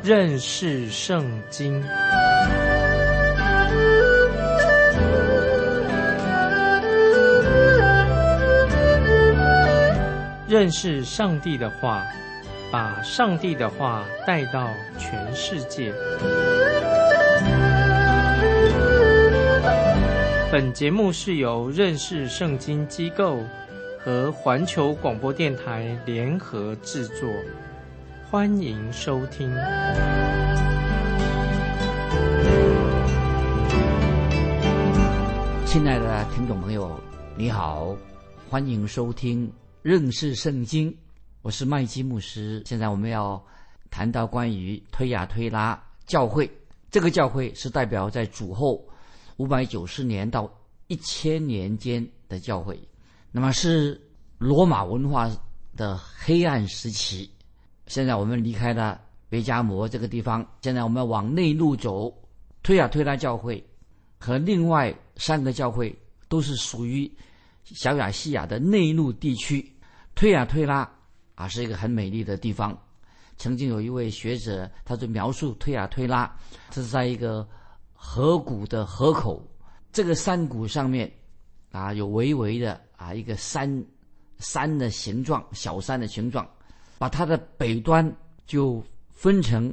认识圣经。认识上帝的话，把上帝的话带到全世界。本节目是由认识圣经机构和环球广播电台联合制作，欢迎收听。 亲爱的听众朋友，你好，欢迎收听认识圣经，我是麦基牧师。现在我们要谈到关于推雅推拉教会，这个教会是代表在主后590年到1000年间的教会，那么是罗马文化的黑暗时期。现在我们离开了别迦摩这个地方，现在我们往内陆走，推雅推拉教会和另外3个教会都是属于小亚细亚的内陆地区。推雅推拉是一个很美丽的地方。曾经有一位学者，他就描述推雅推拉，这是在一个河谷的河口，这个山谷上面有微微的一个山的形状，小山的形状，把它的北端就分成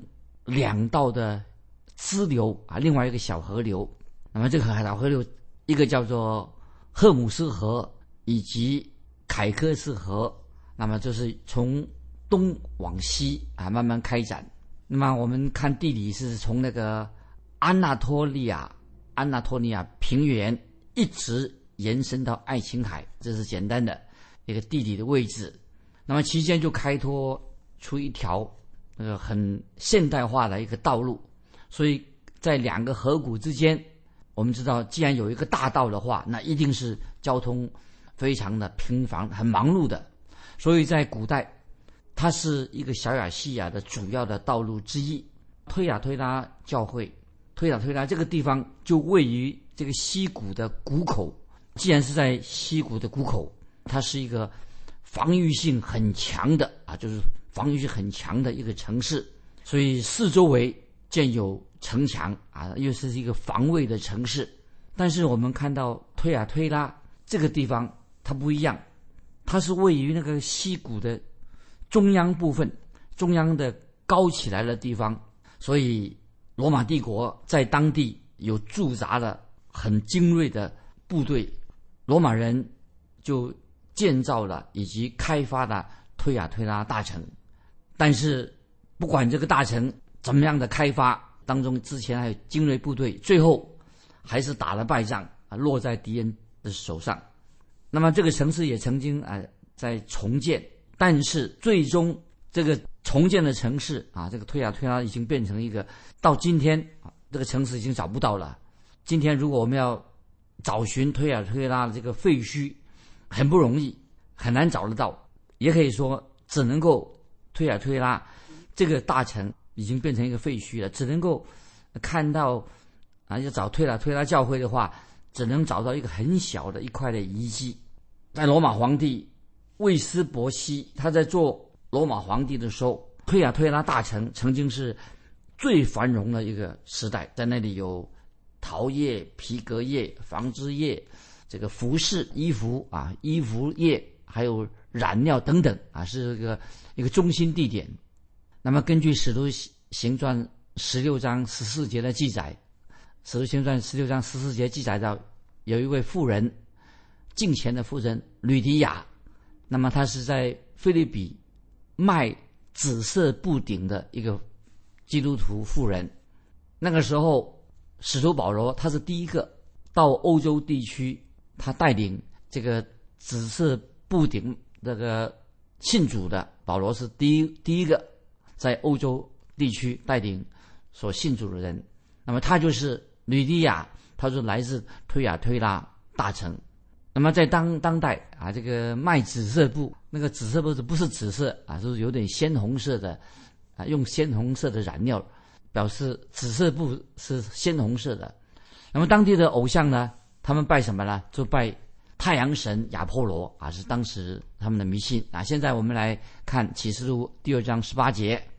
2道的支流另外一个小河流。那么这个小河流，一个叫做赫姆斯河以及凯科斯河，那么就是从东往西慢慢开展。那么我们看地理是从那个安纳托利亚平原一直延伸到爱琴海，这是简单的一个地理的位置。那么期间就开拓出一条很现代化的一个道路，所以在2个河谷之间，我们知道既然有一个大道的话，那一定是交通非常的频繁，很忙碌的。所以在古代它是一个小亚细亚的主要的道路之一。推雅推拉教会，推雅推拉这个地方就位于这个溪谷的谷口。既然是在溪谷的谷口，它是一个防御性很强的就是防御性很强的一个城市，所以四周围建有城墙又是一个防卫的城市。但是我们看到推雅推拉这个地方它不一样，它是位于那个溪谷的中央部分，中央的高起来的地方，所以罗马帝国在当地有驻扎了很精锐的部队，罗马人就建造了以及开发了推雅推拉大城。但是不管这个大城怎么样的开发，当中之前还有精锐部队，最后还是打了败仗落在敌人的手上。那么这个城市也曾经在重建，但是最终这个重建的城市这个推雅推拉已经变成一个，到今天这个城市已经找不到了。今天如果我们要找寻推雅推拉的这个废墟，很不容易，很难找得到，也可以说只能够推雅推拉这个大城已经变成一个废墟了，只能够看到要找推雅推拉教会的话，只能找到一个很小的一块的遗迹。在罗马皇帝卫斯伯西他在做罗马皇帝的时候，推雅推拉大城曾经是最繁荣的一个时代，在那里有陶业、皮革业、纺织业，这个服饰衣服业，还有染料等等是一个中心地点。那么根据使徒行传16章14节的记载，使徒行传16章14节记载到有一位妇人，敬虔的妇人吕迪亚，那么她是在腓立比卖紫色布顶的一个基督徒妇人。那个时候使徒保罗他是第一个到欧洲地区，他带领这个紫色布顶这个信主的，保罗是第一个在欧洲地区带领所信主的人。那么他就是吕迪亚，他是来自推雅推拉大城。那么在当代这个卖紫色布，那个紫色布不是紫色是有点鲜红色的用鲜红色的染料表示紫色布是鲜红色的。那么当地的偶像呢，他们拜什么呢？就拜太阳神亚波罗是当时他们的迷信现在我们来看启示录第2章18节，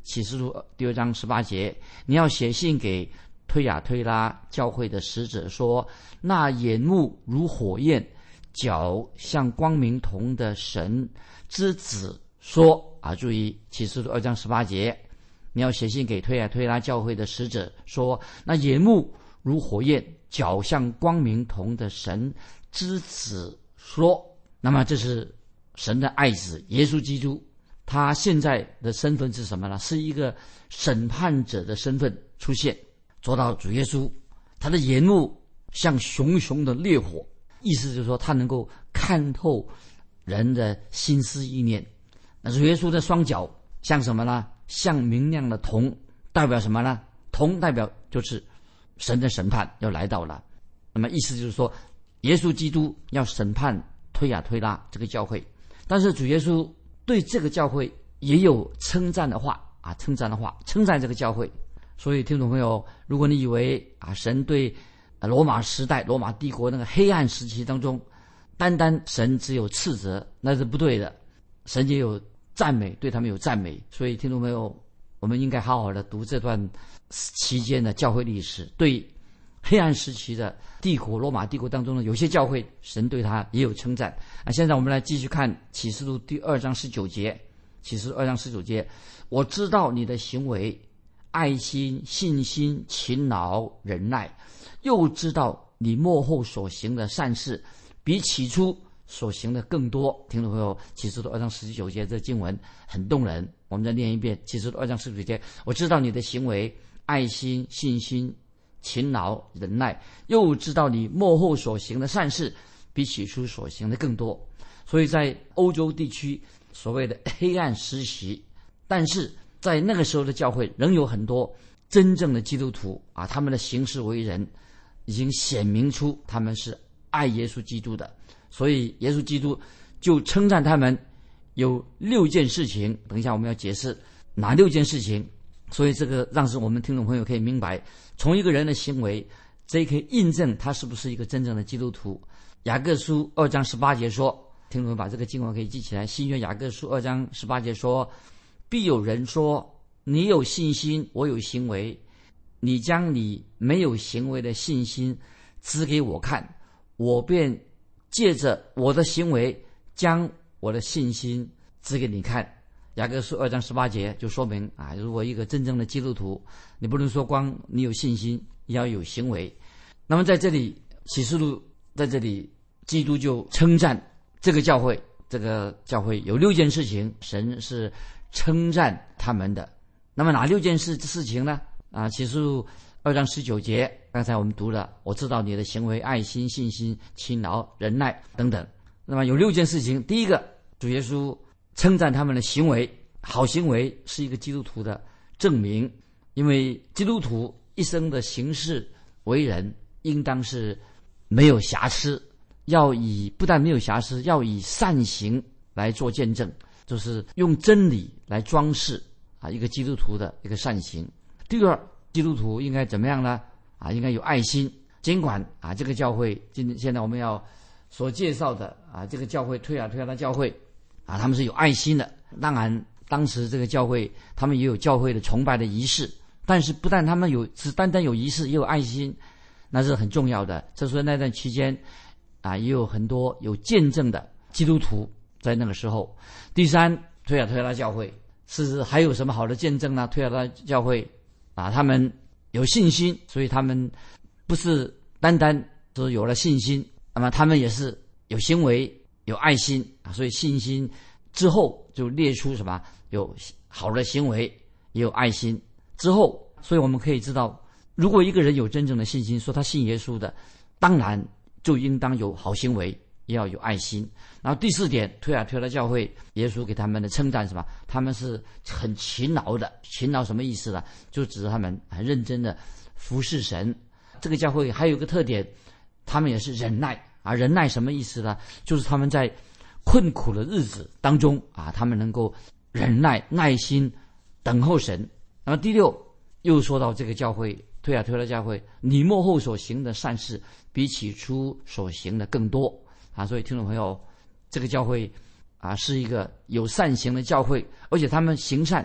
启示录第2章18节，你要写信给推雅推拉教会的使者说，那眼目如火焰，脚像光明铜的神之子说注意启示录2章18节，你要写信给推雅推拉教会的使者说，那眼目如火焰，脚像光明铜的神之子说。那么这是神的爱子耶稣基督，他现在的身份是什么呢？是一个审判者的身份出现。说到主耶稣，他的眼目像熊熊的烈火，意思就是说他能够看透人的心思意念。那主耶稣的双脚像什么呢？像明亮的铜，代表什么呢？铜代表就是神的审判要来到了。那么意思就是说，耶稣基督要审判推雅推拉这个教会，但是主耶稣对这个教会也有称赞的话称赞这个教会。所以听众朋友，如果你以为神对罗马时代罗马帝国那个黑暗时期当中单单神只有斥责，那是不对的，神也有赞美，对他们有赞美。所以听众朋友，我们应该好好的读这段期间的教会历史。对黑暗时期的帝国罗马帝国当中的有些教会，神对他也有称赞现在我们来继续看启示录第2章19节。启示录2章19节，我知道你的行为，爱心、信心、勤劳、忍耐，又知道你末后所行的善事比起初所行的更多。听众朋友，启示录2章19节这经文很动人，我们再念一遍。启示录2章19节，我知道你的行为，爱心、信心、勤劳、忍耐，又知道你末后所行的善事比起初所行的更多。所以在欧洲地区所谓的黑暗时期，但是在那个时候的教会仍有很多真正的基督徒他们的行事为人已经显明出他们是爱耶稣基督的。所以耶稣基督就称赞他们有6件事情，等一下我们要解释哪6件事情。所以这个让我们听众朋友可以明白，从一个人的行为，这可以印证他是不是一个真正的基督徒。雅各书2章18节说，听众朋友把这个经文可以记起来，新约雅各书2章18节说，必有人说，你有信心，我有行为，你将你没有行为的信心指给我看，我便借着我的行为将我的信心指给你看。雅各书2章18节就说明如果一个真正的基督徒，你不能说光你有信心，也要有行为。那么在这里启示录在这里基督就称赞这个教会，这个教会有6件事情，神是称赞他们的。那么哪6件事情呢？启示录2章19节，刚才我们读了，我知道你的行为，爱心、信心、勤劳、忍耐等等。那么有6件事情，第一个，主耶稣称赞他们的行为，好行为是一个基督徒的证明，因为基督徒一生的行事为人应当是没有瑕疵，不但没有瑕疵，要以善行来做见证，就是用真理来装饰一个基督徒的一个善行。第二，基督徒应该怎么样呢？应该有爱心。尽管这个教会现在我们要所介绍的这个教会推雅推拉教会他们是有爱心的。当然当时这个教会他们也有教会的崇拜的仪式，但是不但他们只单单有仪式，也有爱心，那是很重要的。这是那段期间也有很多有见证的基督徒在那个时候。第三，推雅推拉教会还有什么好的见证呢？推雅推拉教会他们有信心，所以他们不是单单是有了信心，那么他们也是有行为，有爱心所以信心之后就列出什么？有好的行为，也有爱心之后，所以我们可以知道，如果一个人有真正的信心，说他信耶稣的，当然就应当有好行为，也要有爱心。然后第4点，推雅推拉教会耶稣给他们的称赞什么？他们是很勤劳的。勤劳什么意思呢？就指着他们很认真的服侍神。这个教会还有一个特点，他们也是忍耐忍耐什么意思呢？就是他们在困苦的日子当中他们能够忍耐耐心等候神。然后第6，又说到这个教会推雅推拉教会，你末后所行的善事比起初所行的更多所以听众朋友，这个教会是一个有善行的教会，而且他们行善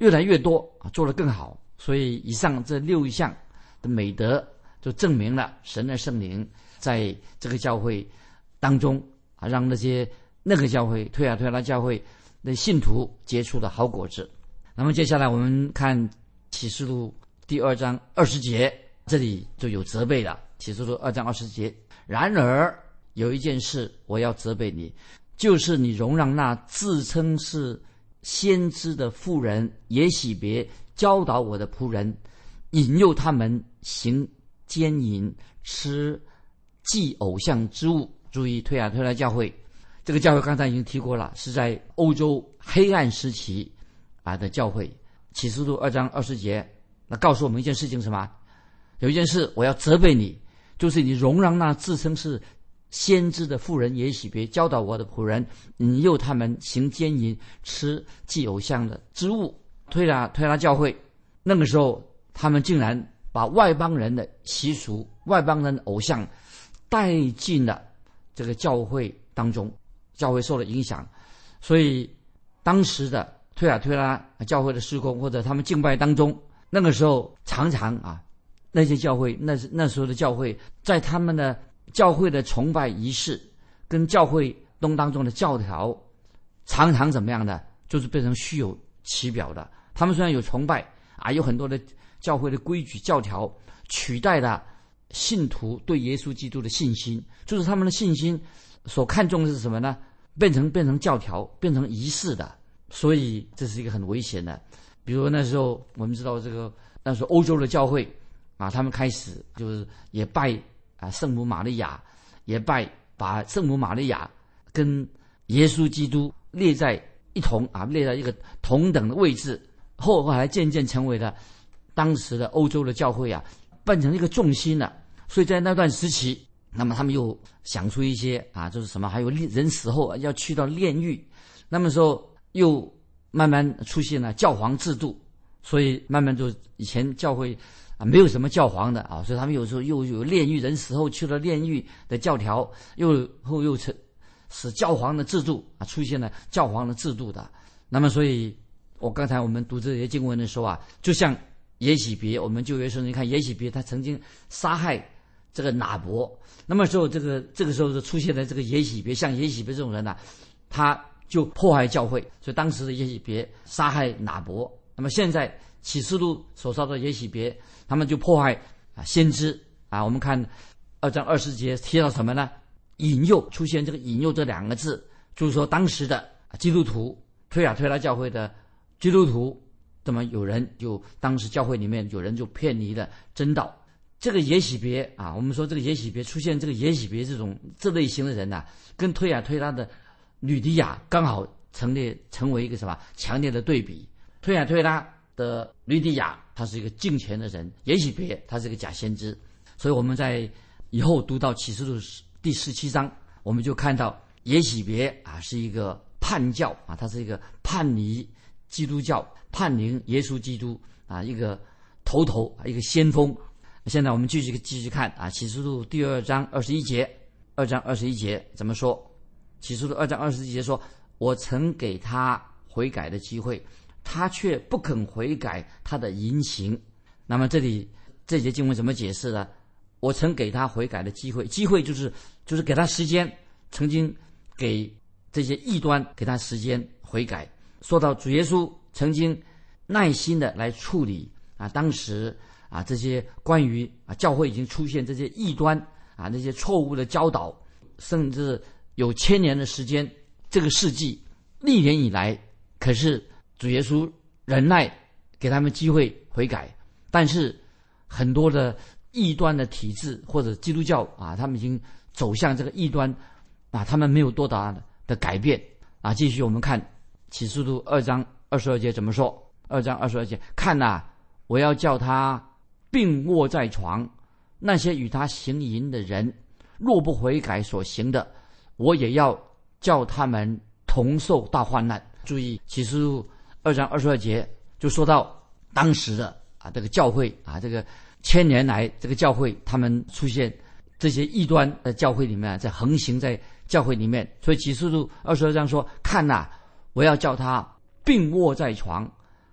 越来越多啊，做得更好。所以以上这6项的美德就证明了神的圣灵在这个教会当中啊，让那个教会推雅推拉教会的信徒结出的好果子。那么接下来我们看启示录第2章20节，这里就有责备了。启示录2章20节，然而有一件事我要责备你，就是你容让那自称是先知的妇人耶洗别教导我的仆人，引诱他们行奸淫，吃祭偶像之物。注意推雅推拉教会，这个教会刚才已经提过了，是在欧洲黑暗时期的教会。启示录2章20节，那告诉我们一件事情，什么？有一件事我要责备你，就是你容让那自称是先知的妇人耶洗别教导我的仆人，引诱他们行奸淫，吃祭偶像的之物。推拉教会那个时候，他们竟然把外邦人的习俗、外邦人的偶像带进了这个教会当中，教会受了影响。所以当时的推雅推拉教会的事工或者他们敬拜当中，那个时候常常那些教会那时候的教会在他们的教会的崇拜仪式跟教会当中的教条，常常怎么样的，就是变成虚有其表的。他们虽然有崇拜有很多的教会的规矩教条，取代了信徒对耶稣基督的信心，就是他们的信心所看重的是什么呢？变成教条，变成仪式的。所以这是一个很危险的。比如那时候我们知道那时候欧洲的教会他们开始就是也拜圣母玛利亚，也把圣母玛利亚跟耶稣基督列在一个同等的位置。后来渐渐成为了当时的欧洲的教会变成一个重心了。所以在那段时期，那么他们又想出一些就是什么，还有人死后要去到炼狱，那么时候又慢慢出现了教皇制度。所以慢慢就以前教会没有什么教皇的所以他们有时候又有炼狱，人死后去了炼狱的教条，又使教皇的制度出现了教皇的制度的。那么所以刚才我们读这些经文的时候就像耶洗别，我们旧约圣经看耶洗别，他曾经杀害这个拿伯，那么时候这个时候就出现了这个耶洗别，像耶洗别这种人他就迫害教会。所以当时的耶洗别杀害拿伯，那么现在启示录所说的耶洗别，他们就迫害先知我们看2章20节提到什么呢？引诱，出现这个引诱这2个字，就是说当时的基督徒，推雅推拉教会的基督徒，那么当时教会里面有人就偏离了真道。这个耶洗别我们说这个耶洗别出现，这个耶洗别这类型的人跟推雅推拉的吕底亚刚好成为一个什么强烈的对比。推雅推拉的吕底亚他是一个敬虔的人，耶洗别他是一个假先知。所以我们在以后读到启示录第17章，我们就看到耶洗别是一个叛教他是一个叛离基督教、叛离耶稣基督一个头一个先锋。现在我们继续看启示录第2章21节。2章21节怎么说？启示录2章21节说，我曾给他悔改的机会，他却不肯悔改他的淫行。那么这节经文怎么解释呢？我曾给他悔改的机会，机会就是给他时间，曾经给这些异端给他时间悔改。说到主耶稣曾经耐心的来处理当时这些关于教会已经出现这些异端那些错误的教导，甚至有1000年的时间，这个世纪历年以来，可是主耶稣忍耐给他们机会悔改。但是很多的异端的体制或者基督教他们已经走向这个异端他们没有多大的改变继续我们看启示录2章22节怎么说？2章22节，看我要叫他病卧在床，那些与他行淫的人，若不悔改所行的，我也要叫他们同受大患难。注意启示录2章22节就说到当时的这个教会这个1000年来这个教会他们出现这些异端的教会里面在横行在教会里面。所以启示录22章说，看我要叫他病卧在床，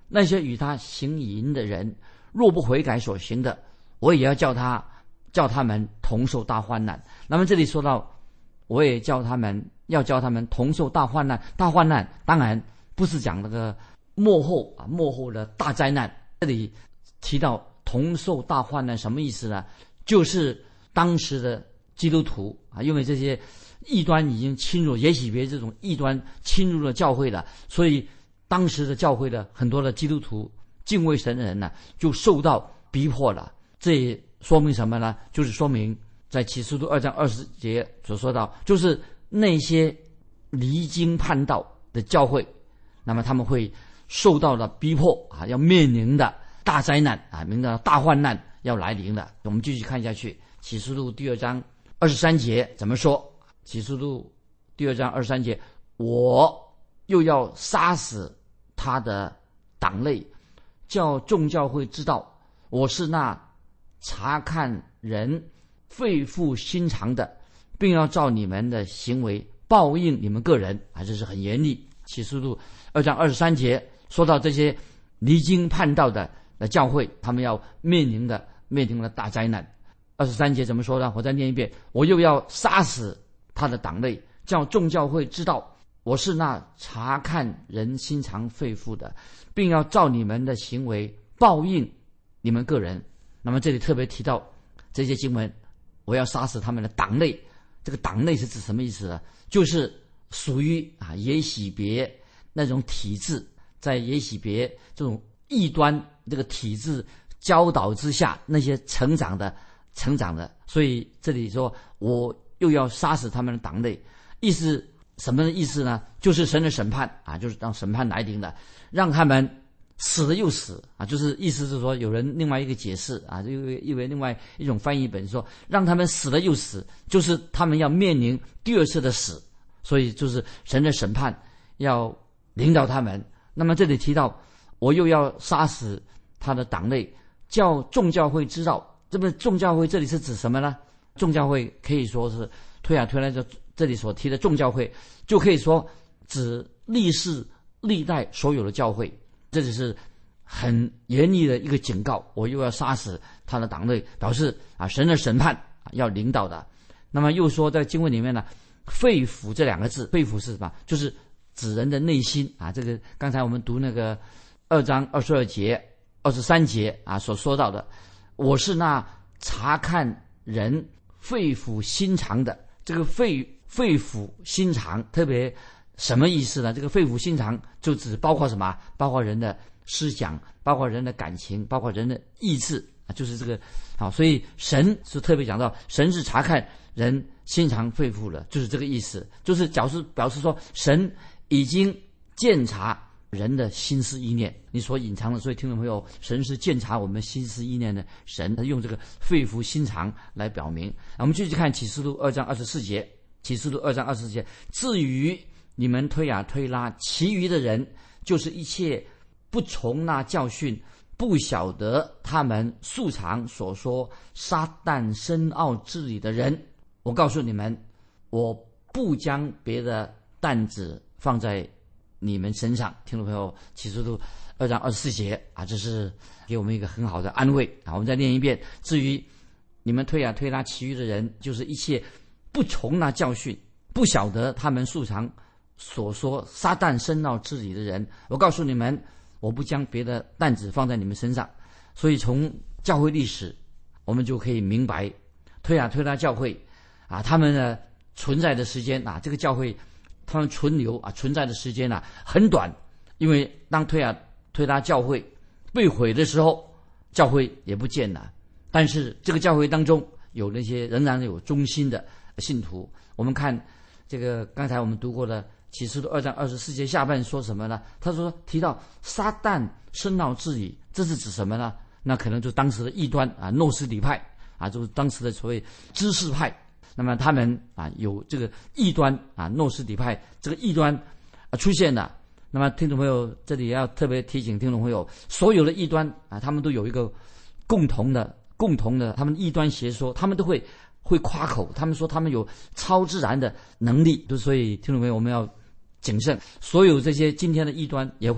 那些与他行淫的人，若不悔改所行的，我也要叫他们同受大患难。那么这里说到，我也要叫他们同受大患难。大患难当然不是讲那个末后的大灾难。这里提到同受大患难什么意思呢？就是当时的基督徒因为这些异端已经侵入，也许别这种异端侵入了教会了，所以当时的教会的很多的基督徒敬畏神的人呢，就受到逼迫了。这也说明什么呢？就是说明在启示录2章20节所说到，就是那些离经叛道的教会，那么他们会受到了逼迫要面临的大灾难面临的大患难要来临了。我们继续看下去，启示录第2章23节怎么说？启示录第2章23节，我又要杀死他的党类，叫众教会知道我是那查看人肺腑心肠的，并要照你们的行为报应你们个人这是很严厉。启示录2章23节说到这些离经叛道的教会，他们要面临的大灾难。23节怎么说呢？我再念一遍，我又要杀死他的党类，叫众教会知道我是那查看人心肠肺腑的，并要照你们的行为报应你们个人。那么这里特别提到这些经文，我要杀死他们的党类。这个党类是指什么意思呢？就是属于耶洗别那种体制，在耶洗别这种异端这个体制教导之下，那些成长的。所以这里说我又要杀死他们的党类，什么意思呢？就是神的审判就是让审判来临了，让他们死了又死就是意思是说，有人另外一个解释因为另外一种翻译本说让他们死了又死，就是他们要面临第二次的死，所以就是神的审判要领导他们。那么这里提到我又要杀死他的党类，叫众教会知道。这么众教会这里是指什么呢？众教会可以说是推来这里所提的众教会，就可以说指历世历代所有的教会。这只是很严厉的一个警告，我又要杀死他的党类，表示神的审判要领导的。那么又说在经文里面呢，肺腑这两个字，肺腑是什么？就是指人的内心这个刚才我们读那个2章22节23节所说到的，我是那查看人肺腑心肠的。这个肺腑心肠特别什么意思呢？这个肺腑心肠就只包括什么？包括人的思想，包括人的感情，包括人的意志就是这个所以神是特别讲到，神是查看人心肠肺腑的，就是这个意思，就是表示说神已经鉴察人的心思意念，你所隐藏的。所以听众朋友，神是鉴察我们心思意念的神，他用这个肺腑心肠来表明。我们继续看启示录2章24节，启示录2章24节，至于你们推雅推拉其余的人，就是一切不从那教训，不晓得他们素常所说撒旦深奥之理的人，我告诉你们，我不将别的担子放在你们身上。听众朋友，启示录2章24节这是给我们一个很好的安慰我们再念一遍，至于你们推雅推拉其余的人，就是一切不从那教训，不晓得他们素常所说撒旦深奥之理的人，我告诉你们，我不将别的担子放在你们身上。所以从教会历史我们就可以明白，推雅推拉教会他们的存在的时间这个教会他们存留存在的时间很短。因为当推雅推拉教会被毁的时候，教会也不见了，但是这个教会当中有那些仍然有忠心的信徒。我们看这个刚才我们读过的启示录2章24节下半说什么呢？他说提到撒旦深奥之理，这是指什么呢？那可能就当时的异端诺斯底派就是当时的所谓知识派。那么他们有这个异端诺斯底派这个异端出现了。那么听众朋友，这里要特别提醒听众朋友，所有的异端他们都有一个共同的他们异端邪说，他们都会夸口，他们说他们有超自然的能力。所以听众朋友，我们要谨慎，所有这些今天的异端也会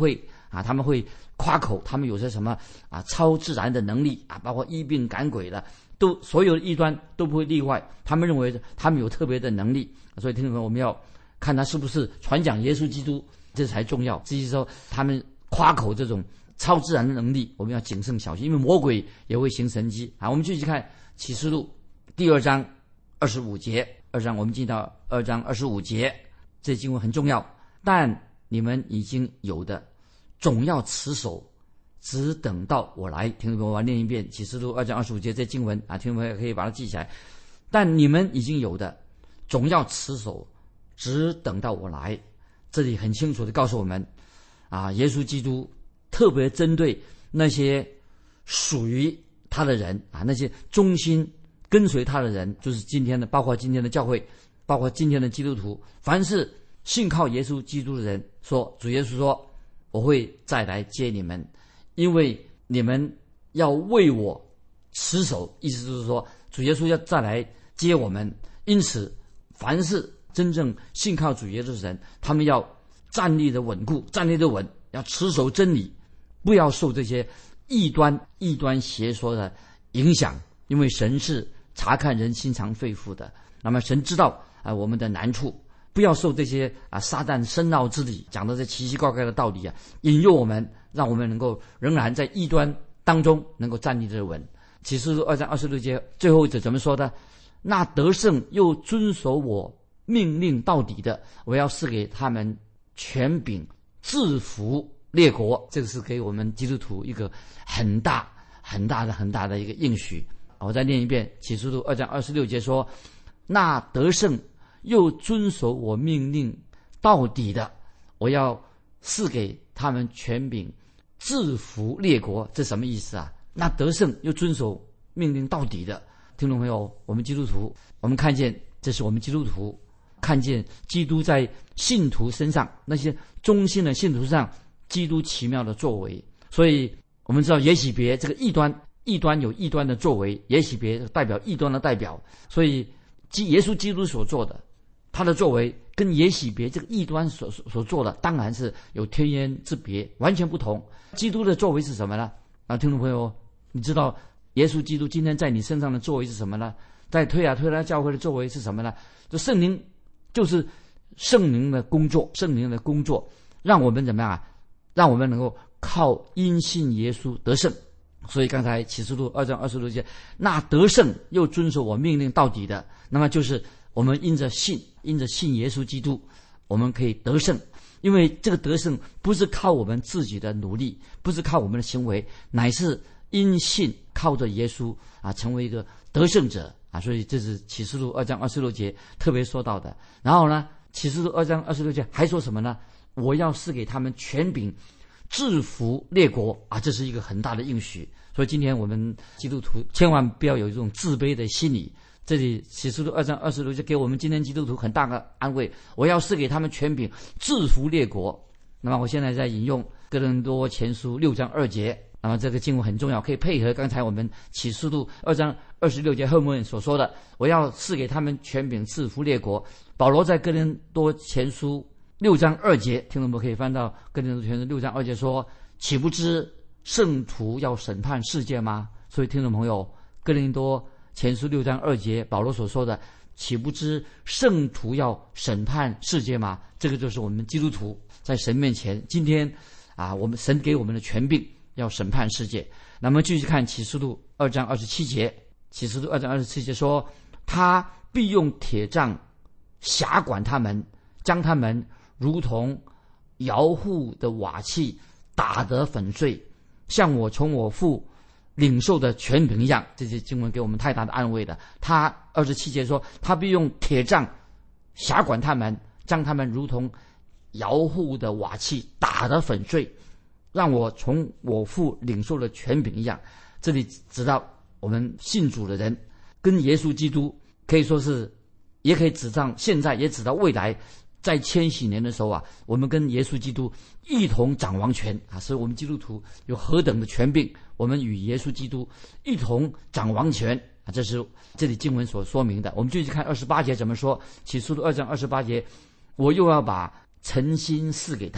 啊，他们会夸口，他们有些什么啊超自然的能力啊，包括医病赶鬼的，都所有的异端都不会例外。他们认为他们有特别的能力，所以听众朋友，我们要看他是不是传讲耶稣基督，这才重要。至于说他们夸口这种超自然的能力，我们要谨慎小心，因为魔鬼也会行神迹啊。我们继续看启示录第2章25节，2章我们进到2章25节，这经文很重要。但你们已经有的，总要持守，只等到我来。听众朋友，我念一遍启示录2章25节这经文啊，听众朋友可以把它记起来。但你们已经有的，总要持守，只等到我来。这里很清楚的告诉我们啊，耶稣基督特别针对那些属于他的人啊，那些忠心跟随他的人，就是今天的，包括今天的教会，包括今天的基督徒，凡是信靠耶稣基督的人，说主耶稣说我会再来接你们，因为你们要为我持守，意思就是说主耶稣要再来接我们。因此凡是真正信靠主耶稣的人，他们要站立的稳固，站立的稳，要持守真理，不要受这些异端邪说的影响，因为神是察看人心肠肺腑的。那么神知道我们的难处，不要受这些撒旦深奥之理讲的这奇奇怪怪的道理引诱我们，让我们能够仍然在异端当中能够站立得稳。启示录2章26节最后一节怎么说的？那得胜又遵守我命令到底的，我要赐给他们权柄制服列国。这个是给我们基督徒一个很大的一个应许。我再念一遍启示录2章26节说，那得胜又遵守我命令到底的，我要赐给他们权柄制服列国。这什么意思啊？那得胜又遵守命令到底的，听众朋友，我们基督徒，我们看见，这是我们基督徒看见基督在信徒身上，那些忠心的信徒上，基督奇妙的作为。所以我们知道耶洗别这个异端有异端的作为，耶洗别代表异端的代表，所以耶稣基督所做的，他的作为跟耶洗别这个异端所做的当然是有天渊之别，完全不同。基督的作为是什么呢？听众朋友，你知道耶稣基督今天在你身上的作为是什么呢？在推雅推拉教会的作为是什么呢？就圣灵，就是圣灵的工作，让我们怎么样让我们能够靠因信耶稣得胜。所以刚才启示录2章26节，那得胜又遵守我命令到底的，那么就是我们因着信耶稣基督，我们可以得胜。因为这个得胜不是靠我们自己的努力，不是靠我们的行为，乃是因信靠着耶稣成为一个得胜者所以这是启示录2章26节特别说到的。然后呢，启示录2章26节还说什么呢？我要赐给他们权柄制服列国这是一个很大的应许。所以今天我们基督徒千万不要有这种自卑的心理。这里启示录2章26节给我们今天基督徒很大的安慰，我要赐给他们权柄制服列国。那么我现在在引用哥林多前书6章2节，那么这个经文很重要，可以配合刚才我们启示录2章26节后面所说的，我要赐给他们权柄制服列国。保罗在哥林多前书6章2节，听众们可以翻到哥林多前书6章2节说，岂不知圣徒要审判世界吗？所以听众朋友，哥林多前书6章2节保罗所说的，岂不知圣徒要审判世界吗？这个就是我们基督徒在神面前今天我们神给我们的权柄，要审判世界。那么继续看启示录2章27节，启示录2章27节说，他必用铁杖辖管他们，将他们如同窑户的瓦器打得粉碎，像我从我父领受的权柄一样。这些经文给我们太大的安慰了。他27节说，他必用铁杖辖管他们，将他们如同窑户的瓦器打得粉碎，让我从我父领受的权柄一样。这里指到我们信主的人跟耶稣基督，可以说是也可以指到现在，也指到未来，在千禧年的时候我们跟耶稣基督一同掌王权所以我们基督徒有何等的权柄，我们与耶稣基督一同掌王权这是这里经文所说明的。我们继续看28节怎么说。启示录2章28节，我又要把诚心赐给他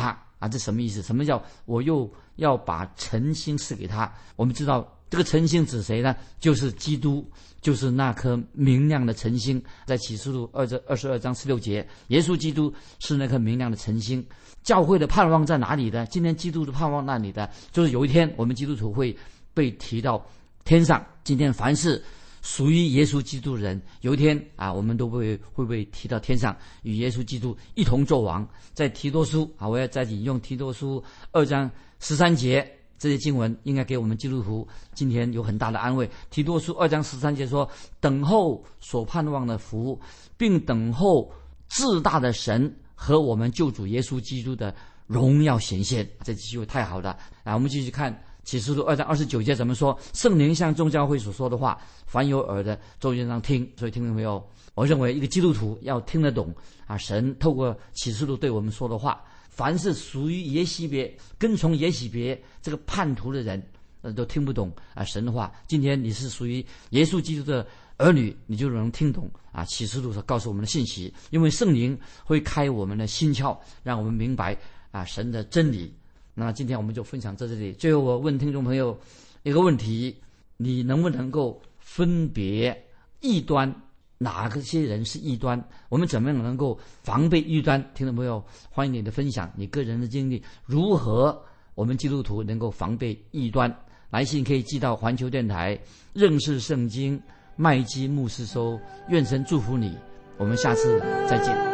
啊，这什么意思？什么叫我又要把晨星赐给他？我们知道这个晨星指谁呢？就是基督，就是那颗明亮的晨星。在启示录22章16节，耶稣基督是那颗明亮的晨星。教会的盼望在哪里呢？今天基督的盼望那里的，就是有一天我们基督徒会被提到天上。今天凡是属于耶稣基督的人，有一天啊，我们都会被提到天上，与耶稣基督一同作王。在提多书啊，我要再引用提多书2章13节，这些经文应该给我们基督徒今天有很大的安慰。提多书2章13节说：等候所盼望的福，并等候至大的神和我们救主耶稣基督的荣耀显现。这句话太好了啊！我们继续看启示录2章29节怎么说？圣灵向众教会所说的话，凡有耳的就应当听。所以听众朋友，我认为一个基督徒要听得懂啊，神透过启示录对我们说的话。凡是属于耶洗别、跟从耶洗别这个叛徒的人，都听不懂啊神的话。今天你是属于耶稣基督的儿女，你就能听懂啊启示录所告诉我们的信息，因为圣灵会开我们的心窍，让我们明白啊神的真理。那今天我们就分享在这里。最后我问听众朋友一个问题：你能不能够分别异端？哪些人是异端？我们怎么样能够防备异端？听众朋友，欢迎你的分享，你个人的经历，如何我们基督徒能够防备异端？来信可以寄到环球电台认识圣经麦基牧师收。愿神祝福你，我们下次再见。